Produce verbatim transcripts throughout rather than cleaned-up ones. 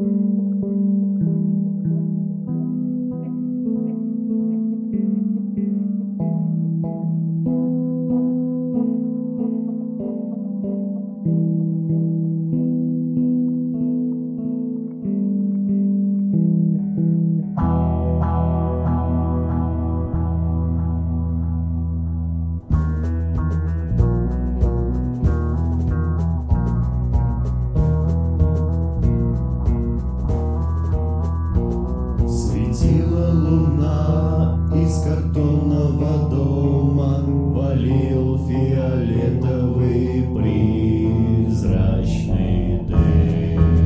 Светила луна из картонного дома, валил фиолетовый призрачный дым.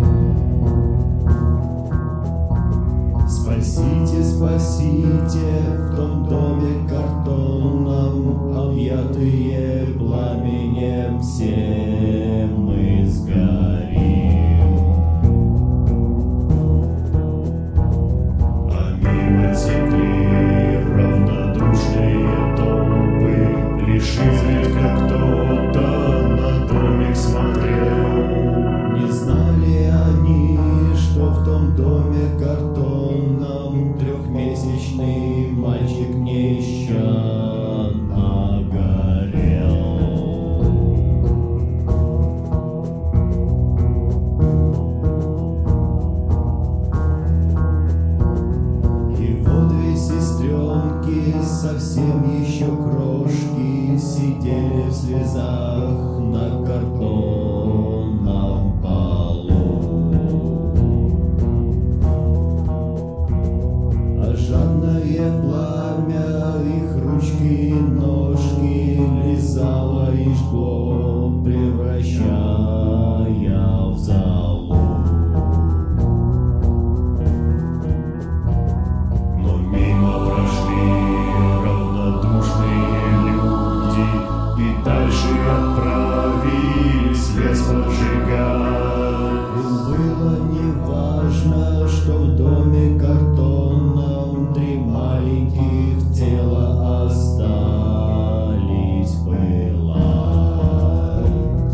Спасите, спасите, в том доме картонном, объятые пламенем, все мы сгорим. Текли равнодушные толпы, лишь изредка кто-то на домик смотрел. Не знали они, что в том доме картонном трехмесячный мальчик нещадно горел. Сестренки, совсем еще крошки, сидели в слезах на картонном полу. А жадное пламя их ручки и ножки лизало и жгло, превращая в золу. Дальше отправились лес поджигать. Им было неважно, что в доме картонном три маленьких тела остались пылать.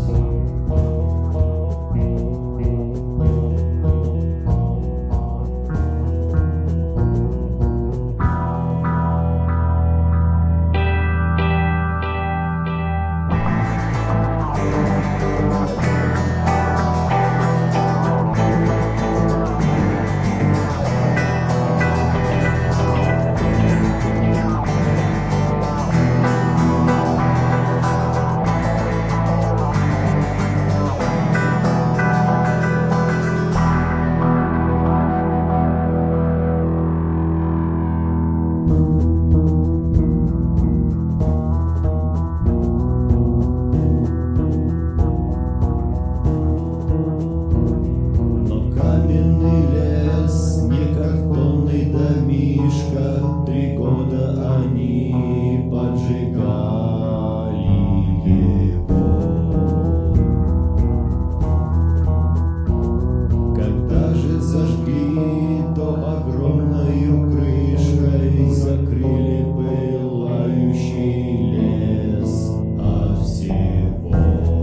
Три года они поджигали его. Когда же зажгли, то огромною крышкой закрыли пылающий лес от всего.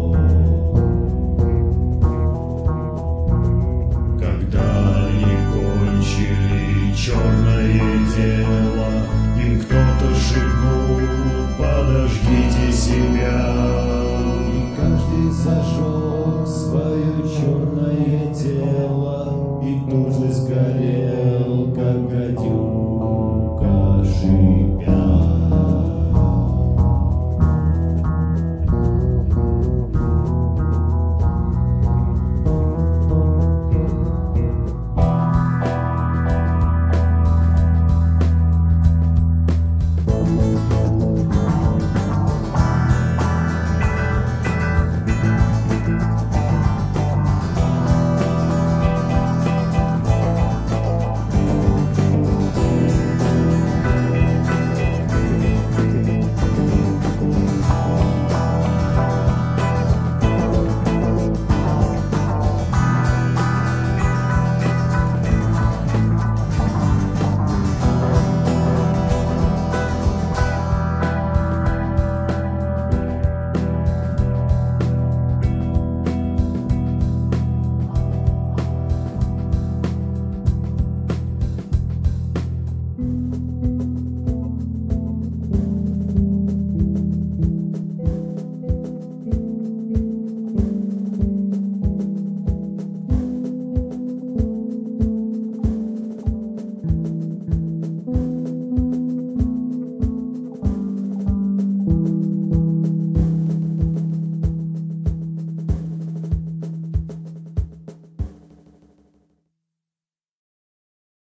Когда они кончили черное дело, им кто-то шепнул: подожгите себя. И каждый зажег свое черное тело, и тут же